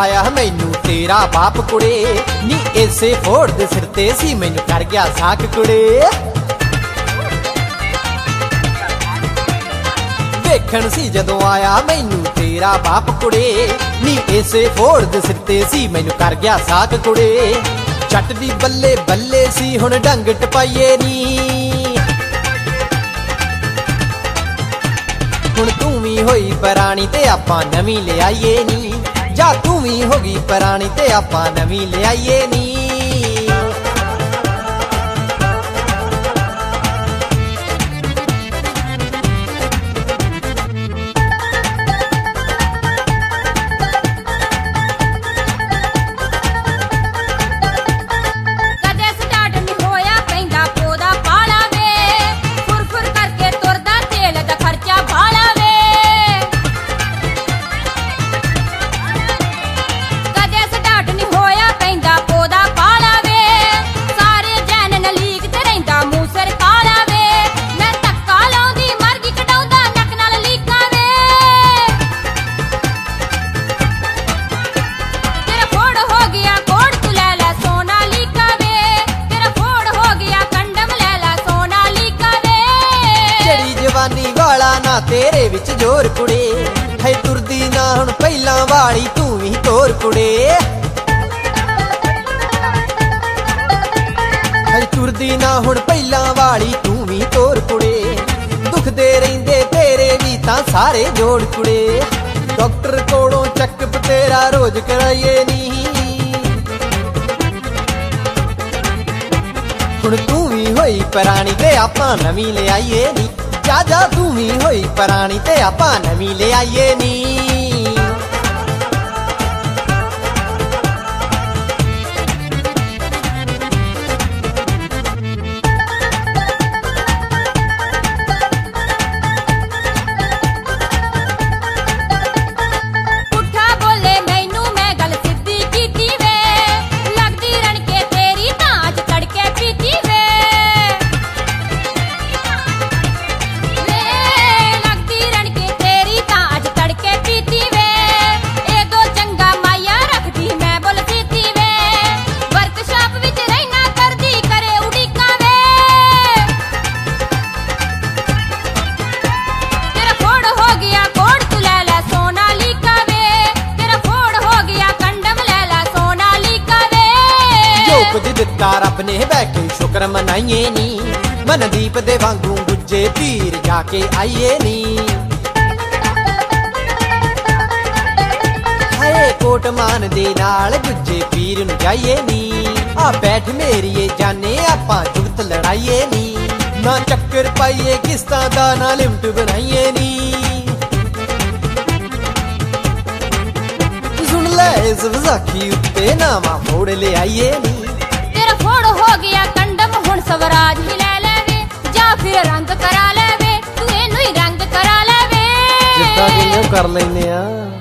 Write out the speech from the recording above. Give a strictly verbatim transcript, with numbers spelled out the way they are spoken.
पाया मैनू तेरा बाप कुड़े नी इसे फोड़ दे सिर ते सी मैनू कर गया साक कुड़े। देखण सी जदों आया मैनू तेरा बाप कुड़े नी इसे फोड़ दे सिर ते सी मैनू कर गया साक कुड़े। जट दी बल्ले बल्ले सी हुण डंग टपाइए नी हुण तू भी होई परानी ते आपां नवीं ले आईए नी जा तू भी होगी परानी ते आपां नवीं ले आईए नी। वाला ना तेरे विच जोर कुड़े है तुरदी ना हुण पहला वाली तू भी तोर कुड़े। है तुरदी ना हुण पहला वाली तू भी तोर कुड़े। दुख दे रहिंदे तेरे भी तां सारे जोड़ कुड़े। डॉक्टर कोलों चेकअप तेरा रोज कराइए नी हुण तू भी होई परानी ते आपां नवीं ले आईए नी जा जा तू भी होई परानी ते आपां नवीं ले आईए नी। रब ने बैठे शुक्र मनाइए नी मनदीप दे वांगू गुज्जे पीर जाके आइए नी। हाय कोट मान दे नाल गुज्जे पीर नूं जाइए नी आ बैठ मेरीए जाने आपां जुगत लड़ाइए नी ना चक्कर पाइए किस्तां दा ना लिमट बनाइए नी। सुन ले इस वसाखी उत्ते नामा मोड़ ले आइए नी फोड़ हो गया कंडम हुण स्वराज ही ले लेवे जा फिर रंग करा लेवे तू इनू ही रंग करा लेवे जिद्दां जिन्ने कर लैने आ।